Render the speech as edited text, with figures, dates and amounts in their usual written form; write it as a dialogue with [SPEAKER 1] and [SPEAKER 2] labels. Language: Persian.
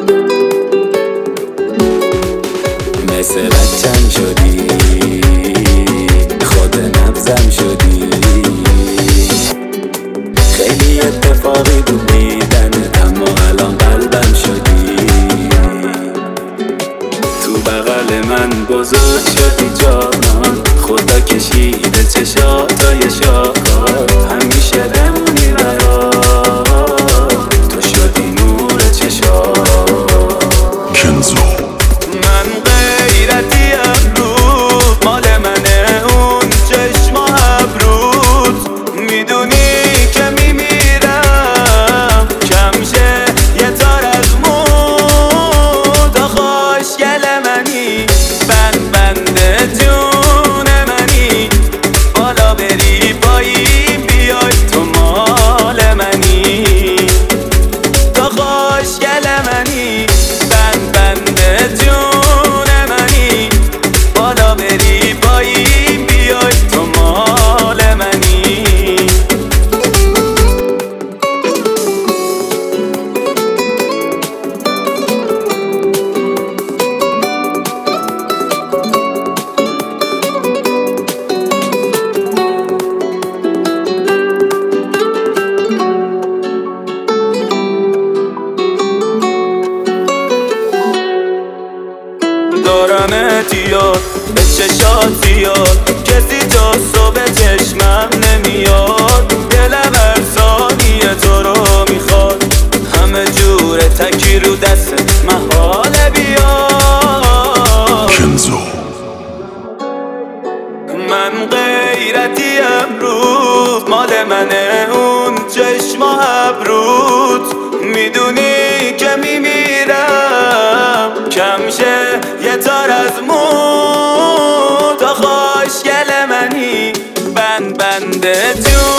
[SPEAKER 1] مثل بچم شدی، خود نبضم شدی. خیلی اتفاقی بود دیدنت، اما الان قلبم شدی. تو بغل من بزرگ شدی جانان، خدا کشیده چشاتای شاکار. همیشه بمونی برام، تو شدی نور چشام.
[SPEAKER 2] کنزو
[SPEAKER 1] من غیرتیم رو مال منه، اون چشم و ابروت. میدونی که میمیرم کم شه یه تار از مون. تا خوشگل منی، بند جون منی. بالا بری پایین بیای تو مال منی. تا خوشگل منی، بند جون منی. بالا بری پایین بیای تو مال منی. دارمت یاد به چشات زیاد، کسی تا صبح چشمم نمیاد. دلم هر ثانیه تو رو میخواد، همه جور تکی رو دست محال بیاد.
[SPEAKER 2] کنزو
[SPEAKER 1] من غیرتیم رو مال منه، اون چشم و ابروت. میدونی که میمیرم کم شه یه تار از مون. تا خوشگل منی، بند جون